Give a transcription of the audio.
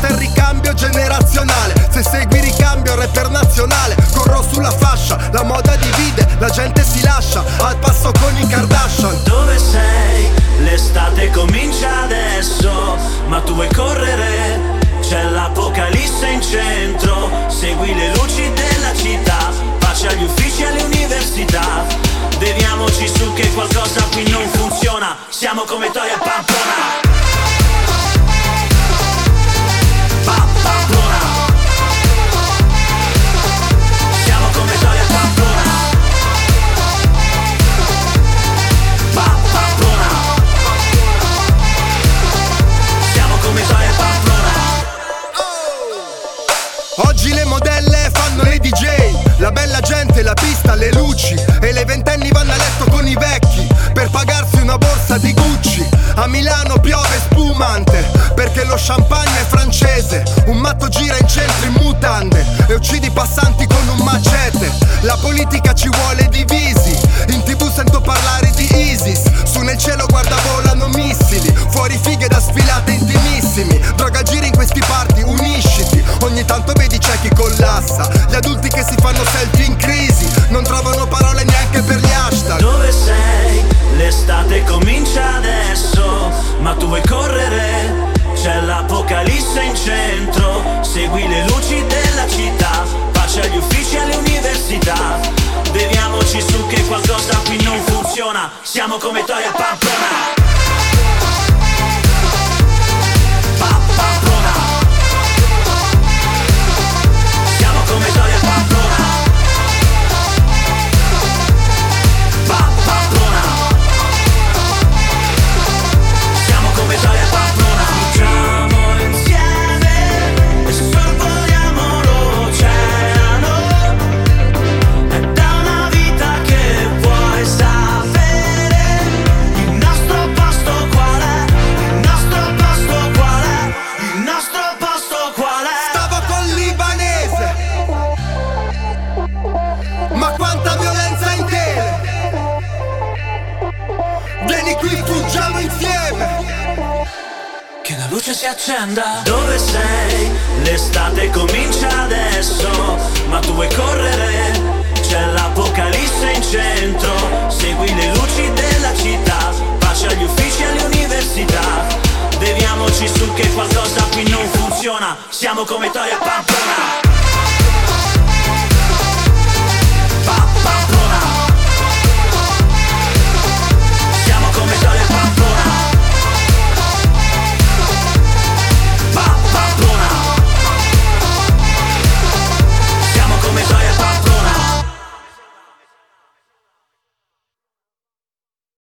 Basta il ricambio generazionale. Se segui ricambio rapper nazionale. Corro sulla fascia, la moda divide, la gente si lascia al passo con i Kardashian. Dove sei? L'estate comincia adesso, ma tu vuoi correre? C'è l'apocalisse in centro, segui le luci della città, pace agli uffici e alle università. Beviamoci su che qualcosa qui non funziona, siamo come Toia e Pamplona. Pamplona. Siamo come Toia e Pamplona. Pamplona. Siamo come Toia e Pamplona. Oggi le modelle fanno le DJ, la bella gente, la pista, le luci, e le ventenni vanno a letto con i vecchi per pagarsi una borsa di Gucci. A Milano piove spumante perché lo champagne è francese. Un matto gira in centro in mutande e uccide i passanti con un macete. La politica ci vuole divisi, in TV sento parlare di ISIS. Su nel cielo guarda volano missili, fuori fighe da sfilate intimissimi. Droga gira in questi party, unisciti. Ogni tanto vedi c'è chi collassa, gli adulti che si fanno selfie in crisi, non trovano parole neanche per gli hashtag. Dove sei? L'estate comincia adesso, ma tu vuoi correre? C'è l'apocalisse in centro, segui le luci della città, pace agli uffici e alle università. Beviamoci su che qualcosa qui non funziona, siamo come Toia e Pamplona. Pamplona. Siamo come Toia e Pamplona. Pamplona. Siamo come Toia e Pamplona. Facciamo insieme e sorvoliamo l'oceano. È da una vita che vuoi sapere il nostro posto qual è, il nostro posto qual è, il nostro posto qual è. Stavo col libanese, ma quanta violenza in tele. Vieni qui, fuggiamo insieme. Che la luce si accenda. Dove sei? L'estate comincia adesso, ma tu vuoi correre? C'è l'apocalisse in centro, segui le luci della città, pace agli uffici e alle università. Beviamoci su che qualcosa qui non funziona, siamo come Toia e Pamplona.